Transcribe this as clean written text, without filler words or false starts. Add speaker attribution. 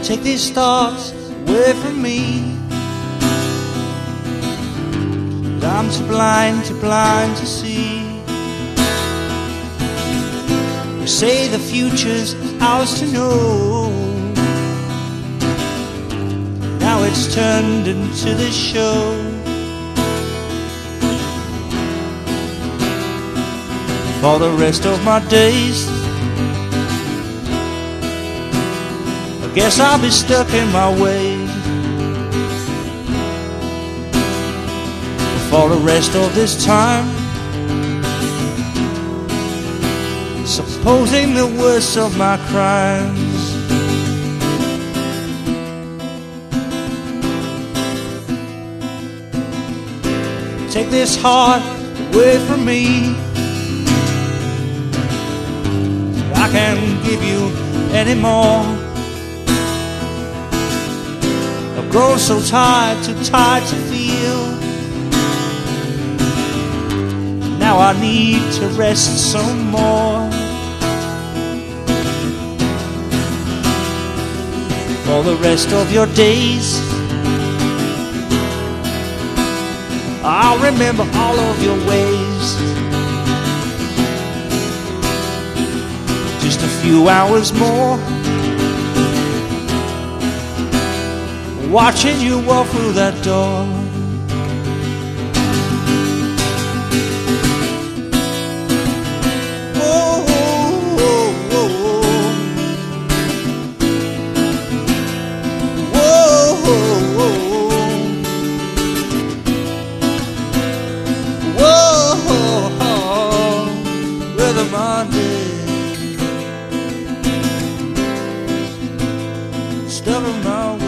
Speaker 1: Take these thoughts away from me. I'm too blind to see. You say the future's ours to know. Now it's turned into this show. For the rest of my days, I guess I'll be stuck in my ways. For the rest of this time, supposing the worst of my crimes. Take this heart away from me. I can't give you any more. I've grown so tired, too tired to feel. Now I need to rest some more. For the rest of your days, I'll remember all of your ways. Just a few hours more, watching you walk through that door. Stuck in my way.